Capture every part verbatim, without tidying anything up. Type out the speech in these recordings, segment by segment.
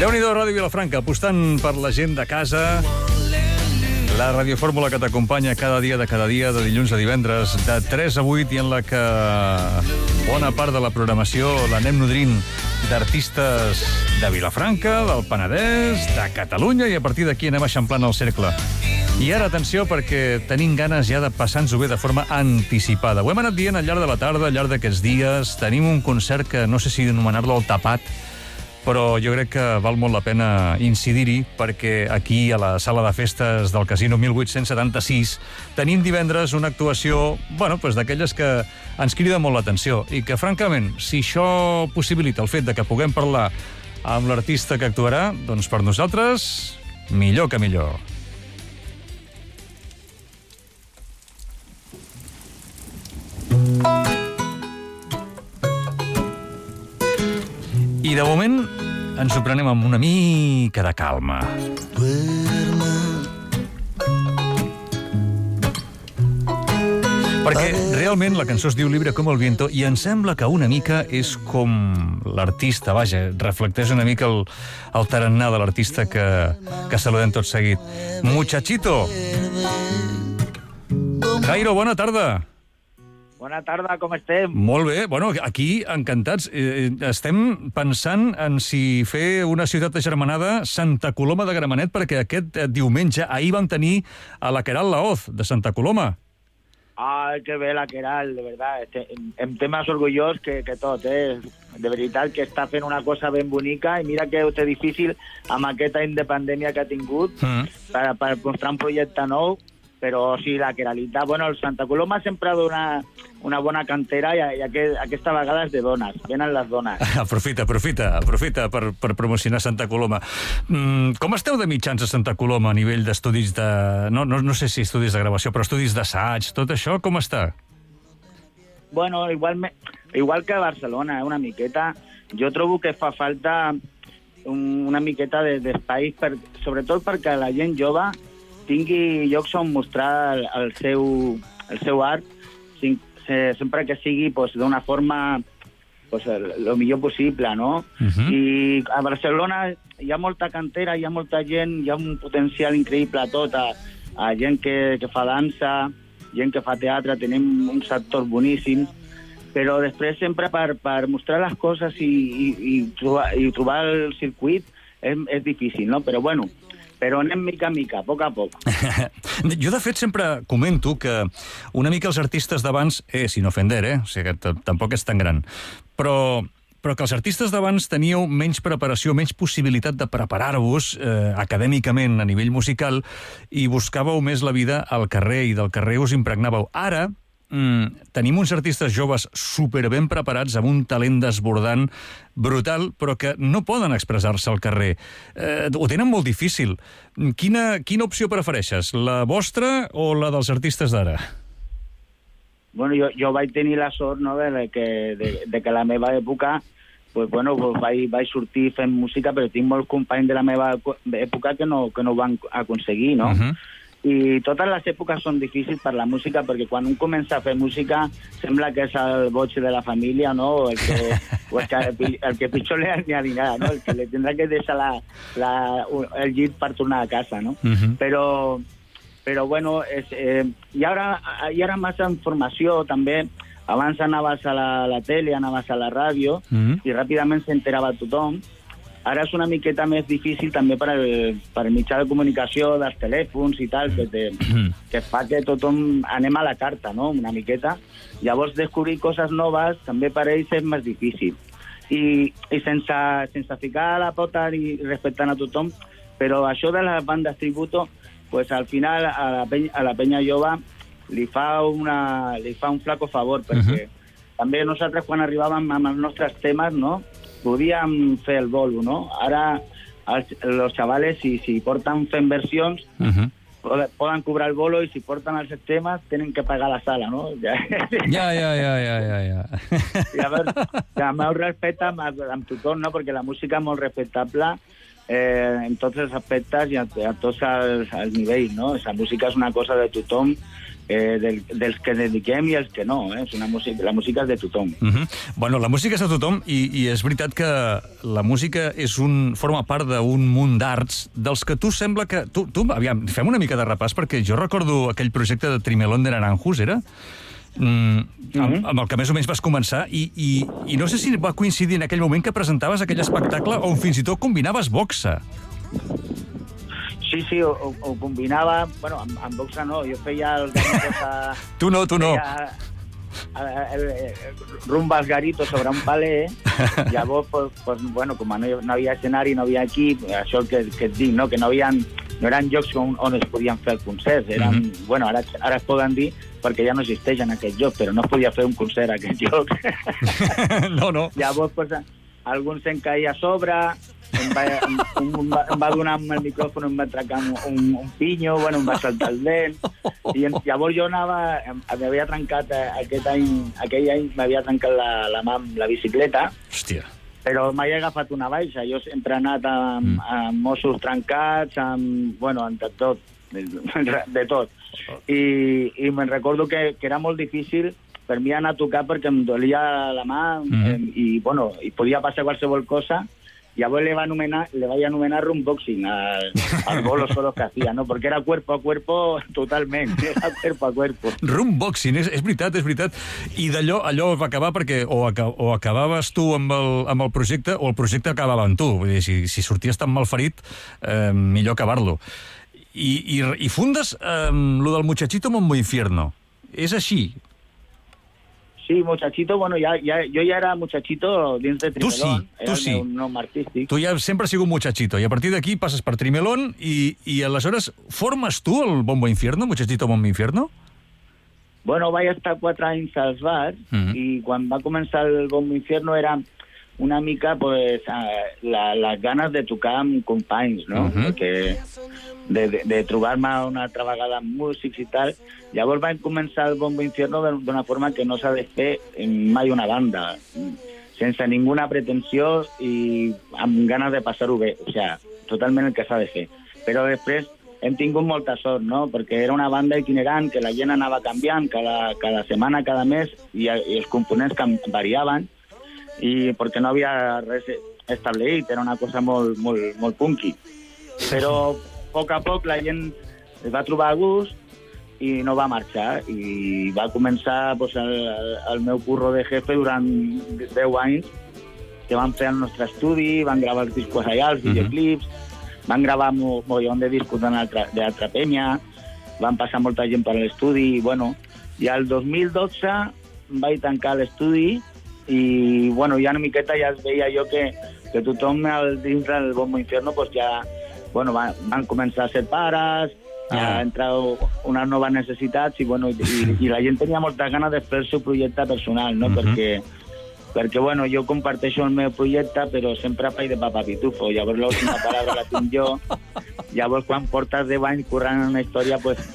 Déu-n'hi-do, Ràdio Vilafranca, apostant per la gent de casa. La radiofórmula que t'acompanya cada dia de cada dia, de dilluns a divendres, de tres a vuit, i en la que bona part de la programació l'anem nodrint d'artistes de Vilafranca, del Penedès, de Catalunya, i a partir d'aquí anem eixamplant el cercle. I ara, atenció, perquè tenim ganes ja de passar-nos-ho bé de forma anticipada. Ho hem anat dient al llarg de la tarda, al llarg d'aquests dies. Tenim un concert que no sé si anomenar-lo el tapat, però jo crec que val molt la pena incidir-hi, perquè aquí, a la sala de festes del Casino mil vuit-cents setanta-sis, tenim divendres una actuació, bueno, doncs d'aquelles que ens crida molt l'atenció, i que, francament, si això possibilita el fet de que puguem parlar amb l'artista que actuarà, doncs per nosaltres, millor que millor. I de moment ens ho prenem amb una mica de calma. Perquè realment la cançó es diu Libre com el viento i em sembla que una mica és com l'artista, vaja, reflecteix una mica el, el tarannà de l'artista que, que saludem tot seguit. Muchachito! Jairo, bona tarda! Bona tarda, com estem? Molt bé. Bueno, aquí, encantats. Eh, estem pensant en si fer una ciutat agermanada Santa Coloma de Gramenet, perquè aquest diumenge, ahir vam tenir a la Queralt Laoz, de Santa Coloma. Ay, que bé la Queralt, de verdad. Este, em té més orgullós que, que tot, eh? De veritat que està fent una cosa ben bonica, i mira que ho té difícil amb aquest any de pandèmia que ha tingut mm. per, per mostrar un projecte nou. Però sí, la Queralita... Bueno, el Santa Coloma sempre dona una bona cantera, i, i aquest, aquesta vegada és de dones. Venen les dones. Aprofita, aprofita, aprofita per, per promocionar Santa Coloma. Mm, com esteu de mitjans a Santa Coloma a nivell d'estudis de... No, no, no sé si estudis de gravació, però estudis d'assaig, tot això, com està? Bueno, igual, me, igual que a Barcelona, eh, una miqueta. Jo trobo que fa falta un, una miqueta d'espai, per, sobretot perquè la gent jove tingui llocs on mostrar el, el, seu, el seu art, sin, se, sempre que sigui pues, d'una forma pues, el, el millor possible, no? Uh-huh. I a Barcelona hi ha molta cantera, hi ha molta gent, hi ha un potencial increïble a tot, a, a gent que, que fa dansa, gent que fa teatre, tenim uns actors boníssims, però després sempre per, per mostrar les coses i, i, i, trobar, i trobar el circuit és, és difícil, no? Però bueno, però anem mica a mica, a poc a poc. Jo, de fet, sempre comento que una mica els artistes d'abans, eh, sin ofender, eh, o sigui que tampoc és tan gran, però, però que els artistes d'abans teníeu menys preparació, menys possibilitat de preparar-vos eh, acadèmicament a nivell musical, i buscàveu més la vida al carrer, i del carrer us impregnàveu. Ara, Mm, tenim uns artistes joves superben preparats, amb un talent desbordant brutal, però que no poden expressar-se al carrer. Eh, ho tenen molt difícil. Quina, quina opció prefereixes? La vostra o la dels artistes d'ara? Bueno, jo, jo vaig tenir la sort, no, de que, de, de que la meva època pues, bueno, pues vaig, vaig sortir fent música, però tinc molts companys de la meva època que no, que no ho van aconseguir, no? Uh-huh. I totes les èpoques són difícils per la música, perquè quan un comença a fer música sembla que és el boig de la família, no? O el que, o el que, el que pitjor li anirà, no? El que li tindrà que deixar la, la, el llit per tornar a casa, no? Uh-huh. Però, però bueno, és, eh, hi, haurà, hi haurà massa informació també. Abans anaves a la, la tele, anaves a la ràdio, uh-huh, i ràpidament s'enterava tothom. Ara és una miqueta més difícil també per el, per el mitjà de comunicació dels telèfons i tal, que, te, que fa que tothom anem a la carta, no?, una miqueta. Llavors, descobrir coses noves també per ells és més difícil. I, i sense, sense ficar la pota i respectant a tothom, però això de les bandes tributo, pues, al final a la penya, a la penya jove li fa, una, li fa un flaco favor, perquè uh-huh, també nosaltres quan arribàvem amb els nostres temes, no?, podíem fer el bolo, no? Ara, els, els xavales, si, si porten fent versions, uh-huh, poden cobrar el bolo, i si porten els temes, tenen que pagar la sala, no? Ja, ja, ja, ja, ja, ja, ja. Llavors, el meu respecte amb, amb tothom, no? Perquè la música és molt respectable eh, en tots els aspectes i a, a tots els, els nivells, no? La música és una cosa de tothom, eh, del, dels que dediquem i els que no, eh? És una música, la música és de tothom. Uh-huh. Bueno, la música és de tothom i, i és veritat que la música és un, forma part d'un munt d'arts dels que tu sembla que... Tu, tu, aviam, fem una mica de repàs, perquè jo recordo aquell projecte de Trimelón de Naranjos, era? Mm, amb, uh-huh. amb el que més o menys vas començar i, i, i no sé si va coincidir en aquell moment que presentaves aquell espectacle on fins i tot combinaves boxa. Sí, sí, ho, ho combinava... Bueno, amb, amb boxa no, jo feia el garitos a... Tu no, tu no. Feia, a, a, el, rumba als garitos sobre un paler, llavors, pues, pues, bueno, com no, no havia escenari, no havia equip, això que, que et dic, no? Que no, havien, no eren llocs on, on es podien fer els concerts, eren, mm-hmm. bueno, ara, ara es poden dir perquè ja no existeix en aquest lloc, però no es podia fer un concert a aquest lloc. No, no. Llavors, pues, algun se'n caia a sobre, em va, em, em, va, em va donar amb el micròfon, em va trencar un, un pinyo, bueno, em va saltar el dent, i en, llavors jo anava, m'havia trencat aquest any, aquell any m'havia trencat la, la mà amb la bicicleta. Hòstia. Però mai he agafat una baixa, jo sempre he anat amb, mm. amb ossos trencats, amb, bueno, de tot, de, de tot. I, i me'n recordo que, que era molt difícil per mi anar a tocar perquè em dolia la mà mm. eh, i, bueno, i podia passar qualsevol cosa. Llavors le, va anomenar, le vaig anomenar rumboxing al, al bolos solos que hacía, ¿no? Porque era cuerpo a cuerpo totalment, era cuerpo a cuerpo. Rumboxing, és, és veritat, és veritat. I d'allò allò va acabar perquè o, aca, o acabaves tu amb el, amb el projecte o el projecte acabava amb tu. Vull dir, si, si sorties tan malferit, eh, millor acabar-lo. I, i, i fundes eh, lo del Muchachito Mambo Infierno. És així? Sí, Muchachito, bueno, ja, ja, jo ja era Muchachito dins de Trimelón. Tu sí, tu era sí. el meu nom artístic. Tu ja sempre has sigut Muchachito, i a partir d'aquí passes per Trimelón i, i aleshores formes tu el Bombo Infierno, Muchachito Bombo Infierno? Bueno, vaig estar quatre anys als bars mm-hmm. i quan va començar el Bombo Infierno era una mica, pues, la, les ganes de tocar amb companys, no? Mm-hmm. Perquè de, de, de trobar-me una altra vegada amb músics i tal. Llavors vam començar el Bombo Infierno d'una forma que no s'ha de fer mai una banda, sense ninguna pretensió i amb ganes de passar-ho bé, o sigui, totalment el que s'ha de fer. Però després hem tingut molta sort, no? Perquè era una banda itinerant, que la gent anava canviant cada, cada setmana, cada mes, i, i els components variaven, i perquè no havia res establit, era una cosa molt, molt, molt punky. Però a poc a poc la gent es va trobar a gust i no va marxar, i va començar pues, el, el meu curro de jefe durant deu anys, que van fer el nostre estudi, van gravar els discos allà, els videoclips, van gravar un mogollon de discos d'altra penya, van passar molta gent per l'estudi, i bueno, i el dos mil dotze vaig tancar l'estudi i bueno, ja una miqueta ja es veia jo que, que tothom al dins del Bombo Infierno pues ja, bueno, van, van començar a ser pares, yeah. a entrar unes noves necessitats i, bueno, i, i la gent tenia moltes ganes de fer el seu projecte personal, no? Mm-hmm. perquè, perquè bueno, jo comparteixo el meu projecte però sempre faig de papa pitufo, llavors l'última paraula la tinc jo, llavors quan portes deu anys currant una història pues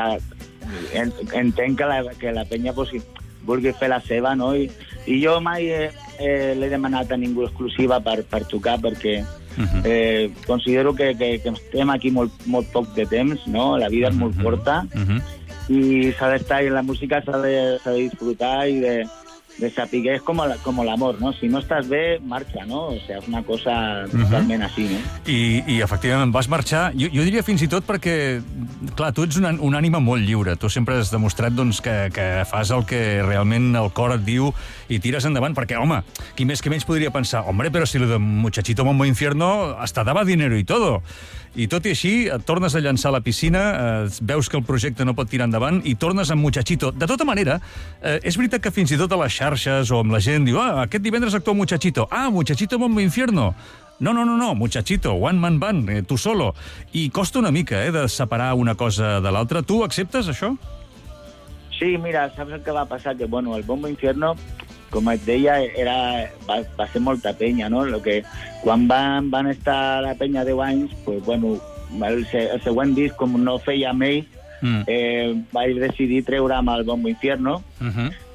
entenc que la, que la penya pues, vulgui fer la seva, no? I, i jo mai eh, eh, l'he demanat a ningú exclusiva per, per tocar, perquè uh-huh. eh, considero que, que, que estem aquí molt, molt poc de temps, no? La vida uh-huh. és molt curta, uh-huh. i s'ha d'estar, i la música s'ha de, s'ha de disfrutar i de, de saber, és com, la, com l'amor, no? Si no estàs bé, marxa, no? O sigui, és una cosa uh-huh. totalment així, no? I, i efectivament vas marxar, jo, jo diria fins i tot perquè, clar, tu ets una, una ànima molt lliure, tu sempre has demostrat doncs, que, que fas el que realment el cor et diu i tires endavant, perquè, home, qui més que menys podria pensar, hombre, però si lo de Muchachito Mambo Infierno hasta daba dinero y todo. I tot i així, et tornes a llançar a la piscina, eh, veus que el projecte no pot tirar endavant i tornes amb Muchachito. De tota manera, eh, és veritat que fins i tot a les xarxes o amb la gent diu, ah, aquest divendres actua Muchachito. Ah, Muchachito Bombo Infierno. No, no, no, no, Muchachito, one man band, eh, tu solo. I costa una mica, eh, de separar una cosa de l'altra. Tu acceptes això? Sí, mira, saps el que va passar? Que, bueno, el Bombo Infierno, com et deia, era, va, va ser molta penya, no? Lo que, quan van, van estar la penya deu anys, pues, bueno, el, el següent disc, com no feia amb ells, mm. eh, vaig decidir treure amb el Bombo Infierno, uh-huh.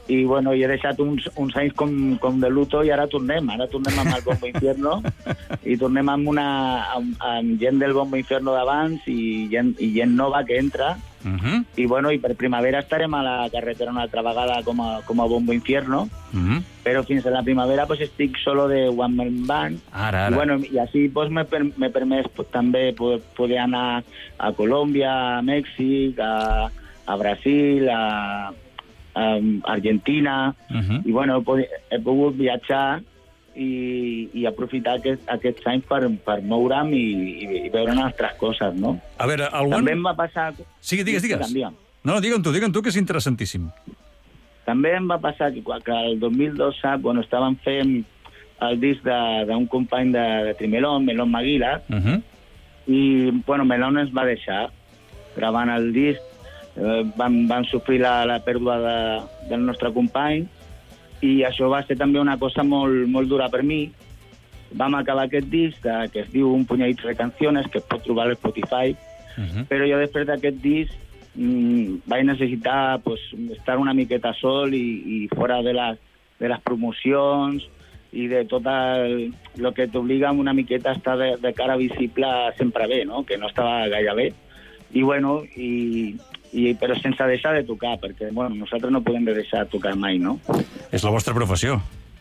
i bueno, i he deixat uns, uns anys com, com de luto i ara tornem, ara tornem amb el Bombo Infierno i tornem amb, una, amb, amb gent del Bombo Infierno d'abans i gent, i gent nova que entra. Uh-huh. I bueno, i per primavera estarem a la carretera una altra vegada com a, com a Bombo Infierno, uh-huh. però fins a la primavera pues, estic solo de One Man Band. Ara, ara. I, bueno, i així pues, m'he per, permès pues, també poder, poder anar a Colòmbia, a Mèxic, a, a Brasil, a, a Argentina, uh-huh. i bueno, he, he pogut viatjar i, i aprofitar aquest, aquests anys per, per moure'm i, i, i veure altres coses, no? A veure, el També One... em va passar... Sí, digues, digues. Canvia. No, no, digue'm tu, digue'm tu, que és interessantíssim. També em va passar que, que el dos mil dotze, bueno, estàvem fent el disc d'un company de, de Trimelón, Melón Maguila, Uh-huh. i, bueno, Melón ens va deixar gravant el disc, eh, van, van sofrir la, la pèrdua de, del nostre company, i això va ser també una cosa molt, molt dura per mi. Vam acabar aquest disc, de, que es diu Un puñadito de canciones, que es pot trobar a Spotify, Uh-huh. però jo després d'aquest disc mmm, vaig necessitar pues, estar una miqueta sol i, i fora de les, de les promocions i de tot el, el que t'obliga una miqueta a estar de, de cara visible sempre bé, no? Que no estava gaire bé. I bueno, i, i, però sense deixar de tocar, perquè bueno, nosaltres no podem deixar de tocar mai, no? És la vostra professió.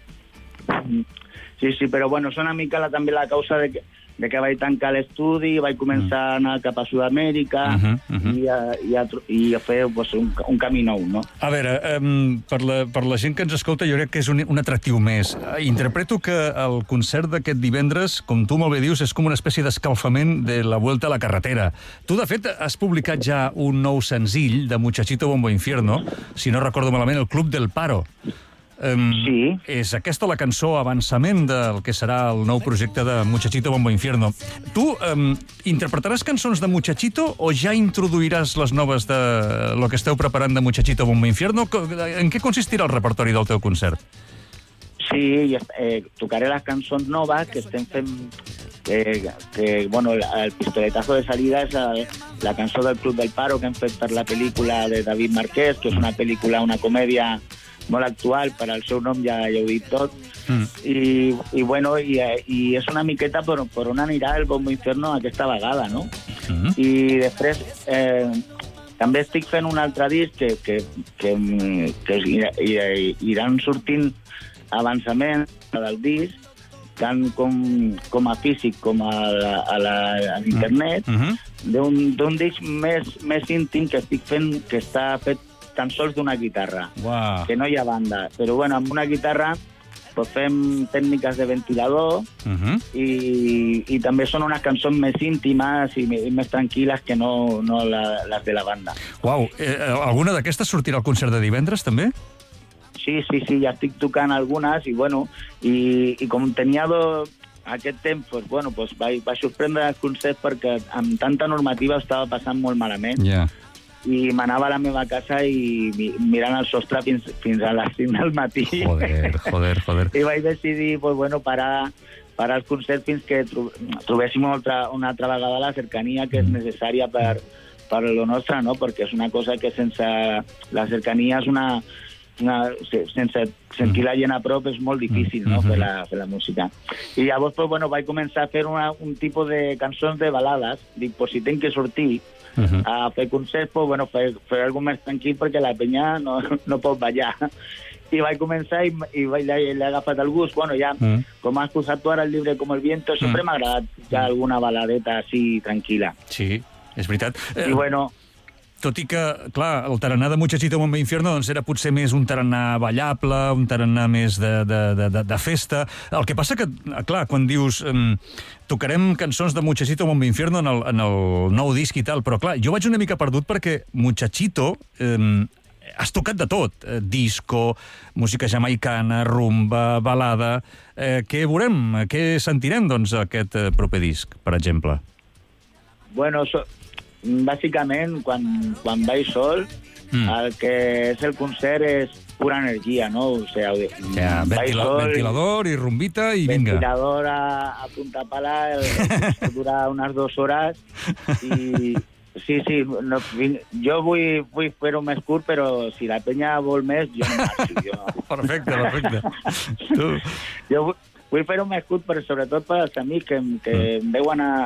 Sí, sí, però bueno, és una mica la, també la causa de que, de que vaig tancar l'estudi, vaig començar a anar cap a Sud-amèrica Uh-huh, uh-huh. i, a, i, a, i a fer pues, un, un camí nou, no? A veure, um, per, la, per la gent que ens escolta, jo crec que és un, un atractiu més. Interpreto que el concert d'aquest divendres, com tu molt bé dius, és com una espècie d'escalfament de la Vuelta a la Carretera. Tu, de fet, has publicat ja un nou senzill de Muchachito Bombo Infierno, si no recordo malament, el Club del Paro. Um, Sí. És aquesta la cançó avançament del que serà el nou projecte de Muchachito Bombo Infierno. Tu um, interpretaràs cançons de Muchachito o ja introduiràs les noves de lo que esteu preparant de Muchachito Bombo Infierno? En què consistirà el repertori del teu concert? Sí, eh, tocaré les cançons noves que estem fent... Eh, que, bueno, el, el pistoletazo de salida és el, la cançó del Club del Paro que hem fet per la pel·lícula de David Marquès, que és una pel·lícula, una comèdia molt actual, per al seu nom ja, ja ho he dit tot, mm. I, i bueno, i, i és una miqueta per, per on anirà el Bombo Infierno aquesta vegada, no? Mm. I després eh, també estic fent un altre disc que, que, que, que iran sortint avançament del disc, tant com, com a físic com a, la, a, la, a internet, mm-hmm. d'un disc més, més íntim que estic fent, que està fet tan sols d'una guitarra, wow. que no hi ha banda. Però bueno, amb una guitarra pues, fem tècniques de ventilador uh-huh. i, i també són unes cançons més íntimes i, i més tranquil·les que no, no la, les de la banda. Uau, eh, alguna d'aquestes sortirà al concert de divendres, també? Sí, sí, sí, ja estic tocant algunes i bueno, i, i com tenia do, aquest temps, pues, bueno, pues, vaig, vaig sorprendre el concert perquè amb tanta normativa estava passant molt malament. Ja. Yeah. I m'anava a la meva casa i mirant el sostre fins, fins a les cinc del matí. Joder, joder, joder. I vaig decidir pues, bueno, parar, parar el concert fins que tro trobéssim una altra, una altra vegada la cercania que és necessària per, per lo nostre, no? Perquè és una cosa que sense la cercania és una... una sense sentir la gent a prop és molt difícil, no? Fer la, fer la música. I llavors pues, bueno, vaig començar a fer una, un tipus de cançons de balades. Dic, pues, si tenc que sortir Uh-huh. a fer concerts, pues, bueno, fer, fer alguna més tranquil perquè la penya no, no pot ballar. I vaig començar i, i l'he agafat el gust. Bueno, ja, uh-huh. com has posat tu ara el llibre com el viento, sempre uh-huh. m'ha agradat ja alguna baladeta així tranquil·la. Sí, és veritat. I eh, bueno... Tot i que, clar, el tarannà de Muchachito Bombo Infierno doncs era potser més un tarannà ballable, un tarannà més de, de, de, de, de festa. El que passa que, clar, quan dius um, tocarem cançons de Muchachito Bombo Infierno en el, en el nou disc i tal, però clar, jo vaig una mica perdut perquè Muchachito um, has tocat de tot. Eh, disco, música jamaicana, rumba, balada... Eh, què veurem? Què sentirem, doncs, aquest eh, proper disc, per exemple? Bueno, so... bàsicament, quan, quan vaig sol, mm. el que és el concert és pura energia, no? O sigui, ja, ventila sol, ventilador i rumbita i vinga. Ventilador a, a punta pala, dura unes dues hores i, Sí, sí, no, jo vull, vull fer-ho més curt, però si la penya vol més, jo no marxo. Jo no. Perfecte, perfecte. Tu... Jo vull, vull fer-ho més curt, però sobretot per als amics que, que mm. veuen a,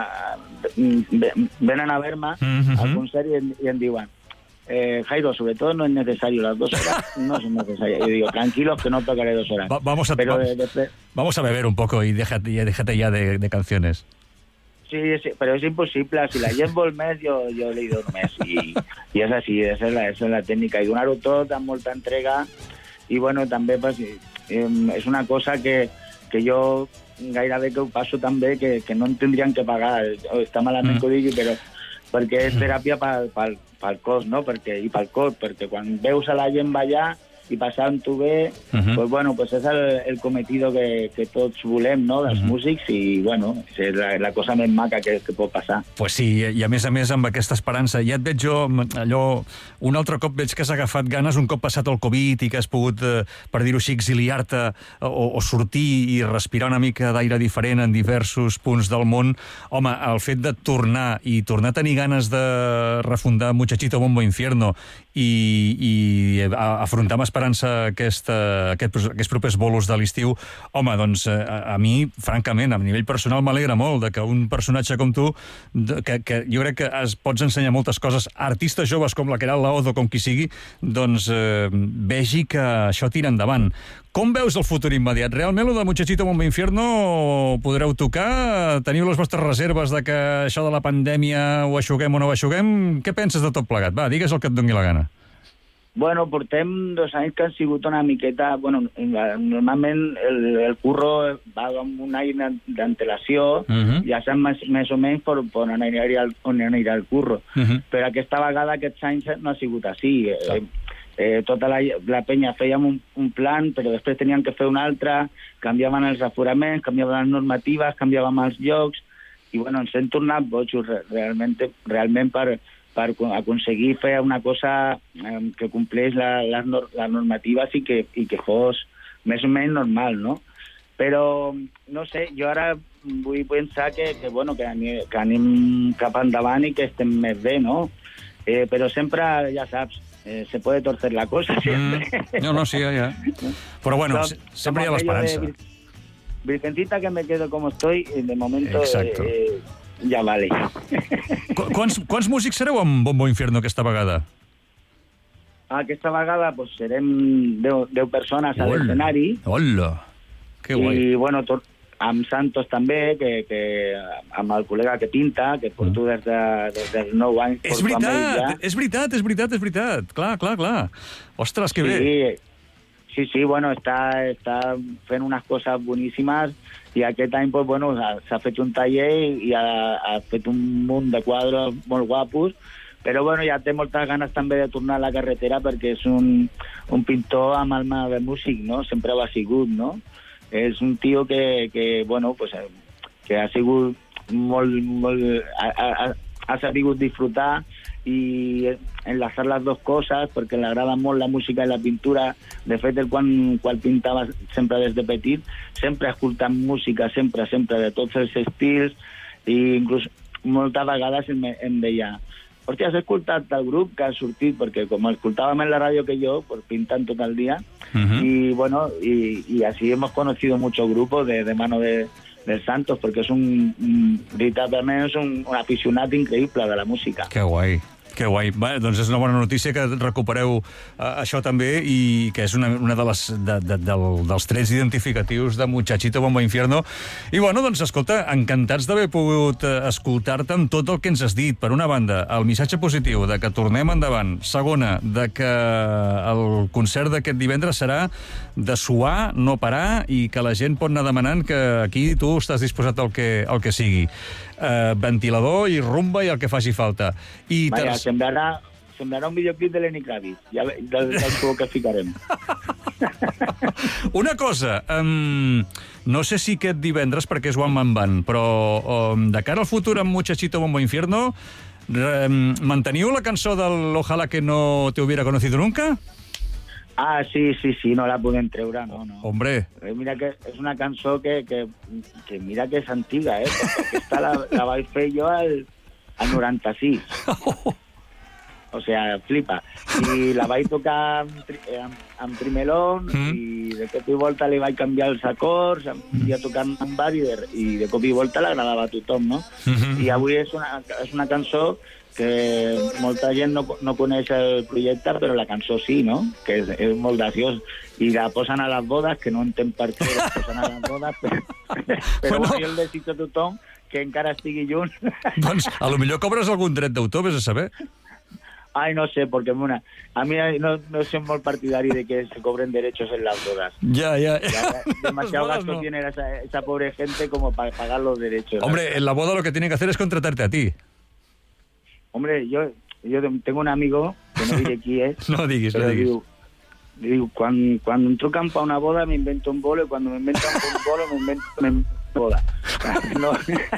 venen a veure-me mm-hmm. al concert i, i em diuen eh, Jairo, sobre todo no es necesario, las dos horas no son necesarias. Yo digo, tranquilos que no tocaré dos horas. Va, vamos, a, pero, va, de, de, vamos a beber un poco y déjate, déjate ya de, de canciones. Sí, sí, però és impossible. Si la gent vol més, jo, jo li dono més. I, i és així, esa és la, esa és la tècnica. I donar-ho tot amb molta entrega. I, bueno, també pues, eh, és una cosa que, que jo gairebé que ho passo també, que, que no en tindrien que pagar. Està malament mm. que ho digui, però perquè és teràpia pel, pel, pel cos, no? Perquè, i pel cor, perquè quan veus a la gent ballar i passant-ho bé, uh-huh. pues bueno, pues és el, el cometido que, que tots volem, no?, dels uh-huh. músics, i bueno, és la, la cosa més maca que, que pot passar. Pues sí, i a més a més amb aquesta esperança, ja et veig jo, allò, un altre cop veig que has agafat ganes, un cop passat el Covid i que has pogut, eh, per dir-ho així, exiliar-te o, o sortir i respirar una mica d'aire diferent en diversos punts del món. Home, el fet de tornar i tornar a tenir ganes de refundar Muchachito Bombo Infierno i, i afrontar amb esperança aquesta, aquest, aquests propers bolos de l'estiu, home, doncs a, a mi, francament, a nivell personal m'alegra molt de que un personatge com tu, de, que, que jo crec que es pots ensenyar moltes coses a artistes joves com la Queralt Laoz o com qui sigui, doncs eh, vegi que això tira endavant. Com veus el futur immediat? Realment, lo de Muchachito Bombo Infierno podreu tocar? Teniu les vostres reserves de que això de la pandèmia ho aixuguem o no ho aixuguem? Què penses de tot plegat? Va, digues el que et doni la gana. Bueno, portem dos anys que han sigut una miqueta... Bueno, normalment el, el curro va amb un any d'antelació, uh-huh. ja sap més, més o menys per, per on, anirà el, on anirà el curro. Uh-huh. Però aquesta vegada, aquests anys, no ha sigut així. Sí. Eh, eh, tota la, la penya fèiem un, un plan, però després teníem que fer un altre, canviaven els aforaments, canviaven les normatives, canviàvem els llocs, i bueno, ens hem tornat bojos realment, realment per... per aconseguir fer una cosa eh, que compleix la, la, la normativa i que, i que fos més o menys normal, no? Però, no sé, jo ara vull pensar que, que, bueno, que, anem, que anem cap endavant i que estem més bé, no? Eh, però sempre, ja saps, eh, se puede torcer la cosa, sempre. Mm. No, no, sí, ja, ja. Però, bueno, so, sempre hi ha l'esperança. Virgencita que me quedo como estoy, de momento... Exacto. Eh, ja vale. Qu quants, quants músics sereu amb Bombo Infierno aquesta vegada? Aquesta vegada pues, serem deu persones a l'escenari. Hola, que guai. I, bueno, tot, amb Santos també, que, que, amb el col·lega que pinta, que porto des, de, des dels nou anys. És veritat, és veritat, és veritat, és veritat. Clar, clar, clar. Ostres, que sí, bé. Sí, sí, bueno, està, està fent unes coses boníssimes i aquest any, pues, bueno, s'ha fet un taller i ha, ha fet un munt de quadres molt guapos, però bueno, ja té moltes ganes també de tornar a la carretera perquè és un, un pintor amb alma de músic, no? Sempre ho ha sigut, no? És un tio que, que bueno, pues, que ha sigut molt, molt... Ha, ha, ha sabut disfrutar i enlazar les dues coses perquè li agrada molt la música i la pintura. De fet, el quan, quan pintava sempre des de petit, sempre escoltant música, sempre, sempre, de tots els estils, i inclús moltes vegades em, em deia hòstia, has escoltat el grup que ha sortit? Perquè com escoltàvem en la ràdio que jo, pues, pintant tot el dia, uh-huh. y bueno, y, y así hemos conocido muchos grupos de, de mano de del Santos, perquè és un, un veritablement és un, un aficionat increïble de la música. Que guai. Que guai. Bé, doncs és una bona notícia que recupereu uh, això també i que és una, una de les, de, de, del, dels trets identificatius de Muchachito Bombo Infierno. I bueno, doncs escolta, encantats d'haver pogut uh, escoltar-te amb tot el que ens has dit. Per una banda, el missatge positiu de que tornem endavant. Segona, de que el concert d'aquest divendres serà de suar, no parar, i que la gent pot anar demanant que aquí tu estàs disposat al que, al que sigui. Uh, ventilador i rumba i el que faci falta. I Vaja, ter... semblarà, semblarà un videoclip de Lenny Kravitz, ja, del, del show que ficarem. Una cosa, um, no sé si aquest divendres, perquè és One Man Band, però um, de cara al futur amb Muchachito Bombo Infierno, um, manteniu la cançó del Ojalá que no te hubiera conocido nunca? Ah, sí, sí, sí, no la podem treure, no, no. Hombre. Mira que és una cançó que, que, que mira que és antiga, eh? Perquè aquesta la, la vaig fer jo al, al noranta-sis. O sea, flipa. I la vaig tocar amb, amb, amb trimelón mm. i de cop i volta li vaig canviar els acords, mm. i a tocar en bar i de, i de cop i volta l'agradava a tothom, no? Mm-hmm. I avui és una, és una cançó que molta gent no, no coneix el projecte, però la cançó sí, no? Que és, és molt graciós. I la posen a les bodes, que no entenc per què la posen a les bodes, però, però bueno, jo el desitjo a tothom que encara estigui junts. Doncs a lo millor cobres algun dret d'autor, vés a saber. Ay, no sé, porque bueno, a mí no, no soy muy partidario de que se cobren derechos en las bodas. Ya, ya. ya demasiado bodas, gasto no. tiene esa, esa pobre gente como para pagar los derechos. Hombre, en la boda lo que tienen que hacer es contratarte a ti. Hombre, yo yo tengo un amigo, que no diré quién es. No diguis, no diguis. Digo, digo, cuando, cuando em trucan para una boda me invento un bolo, y cuando me inventan un bolo me invento una boda. No.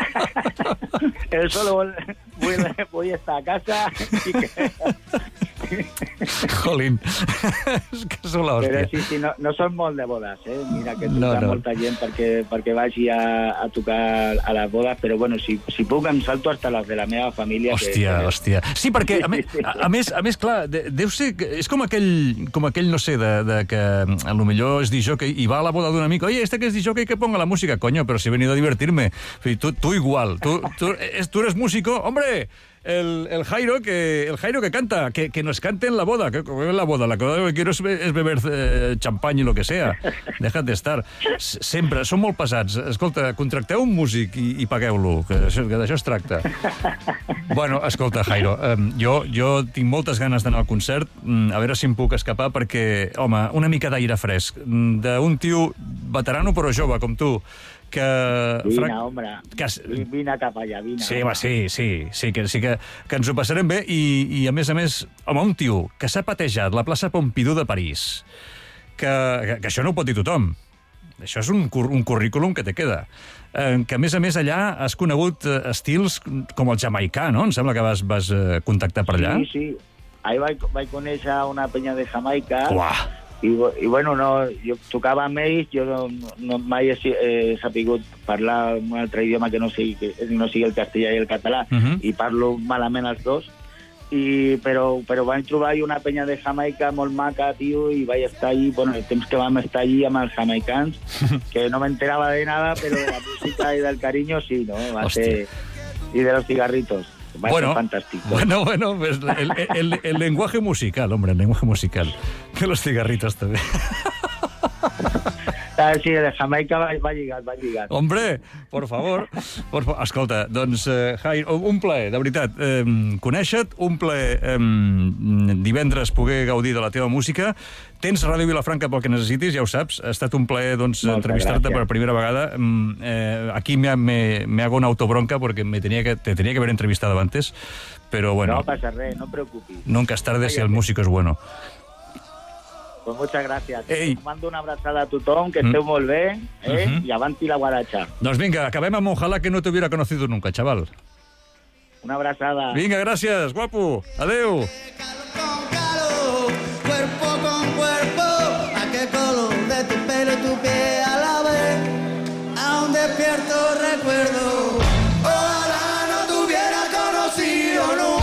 Él solo voy, voy a estar a casa y que... Jolín, és que sou l'hòstia. Però sí, sí, no, no són molt de bodes, eh? Mira que no, truca no. molta gent perquè, perquè vagi a, a tocar a les bodes, però bueno, si, si puc em salto hasta les de la meva família. Hòstia, que, hòstia. Sí, perquè, a, me, a, a, més, a més, clar, de, deu ser... Que és com aquell, com aquell no sé, de, de que a lo millor és disjockey i va a la boda d'un amic, oye, este que és disjockey que ponga la música, coño, pero si he venido a divertirme. Tu, tu igual, tu, tu, tú eres músico, hombre... El, el Jairo que el Jairo que canta, que, que nos cante en la boda, que en la boda, la cosa que quiero es, es beber eh, champany i lo que sea. Deja't d'estar. Sempre, són molt pesats. Escolta, contracteu un músic i, i pagueu-lo, que, que d'això es tracta. Bueno, escolta, Jairo, eh, jo, jo tinc moltes ganes d'anar al concert, a veure si em puc escapar, perquè, home, una mica d'aire fresc, d'un tio veterano però jove, com tu, que... Vine, Frank, hombre, que, vine cap allà, vine. Sí, va, sí, sí, sí, que, sí que, que ens ho passarem bé i, i, a més a més, home, un tio que s'ha patejat la plaça Pompidou de París, que, que, que això no ho pot dir tothom, això és un, un currículum que te queda, eh, que a més a més allà has conegut eh, estils com el jamaicà, no? Em sembla que vas, vas eh, contactar per allà. Sí, sí, ahí vaig, vaig conèixer una penya de Jamaica. Uah. I, i bueno, no, jo tocava amb ells, jo no, no mai he, he sapigut parlar un altre idioma que no sigui, que no sigui el castellà i el català, uh-huh. i parlo malament els dos, i, però, però vaig trobar una penya de Jamaica molt maca, tio, i vaig estar allí, bueno, el temps que vam estar allí amb els jamaicans, que no m'enterava de nada, però de la música i del carinyo sí, no? Va ser... I de los cigarritos. Va bueno, fantástico. Bueno, bueno, pues el, el, el lenguaje musical, hombre, el lenguaje musical. Que los cigarritos también. Sí, de Jamaica va, va lligat, va lligat. Hombre, por favor. Por favor. Escolta, doncs, eh, Jai, un plaer, de veritat, eh, conèixer-te, un plaer eh, divendres poder gaudir de la teva música. Tens Ràdio Vilafranca pel que necessitis, ja ho saps. Ha estat un plaer doncs, entrevistar-te per primera vegada. Eh, aquí me, me, me hago una autobronca porque me tenía que, te tenía que haber entrevistado antes, pero bueno. No pasa res, no preocupis. Nunca es tarde si el músico es bueno. Pues muchas gracias. Ei. Mando una abraçada a tothom, que esteu mm. molt bé, eh? Uh-huh. I avanti la guaracha. Doncs vinga, acabem amb ojalá que no te hubiera conocido nunca, chaval. Una abraçada. Vinga, gràcies, guapo. Adeu. Cuerpo con cuerpo, aquel color de tu pelo y tu piel a la vez, aún despierto recuerdo.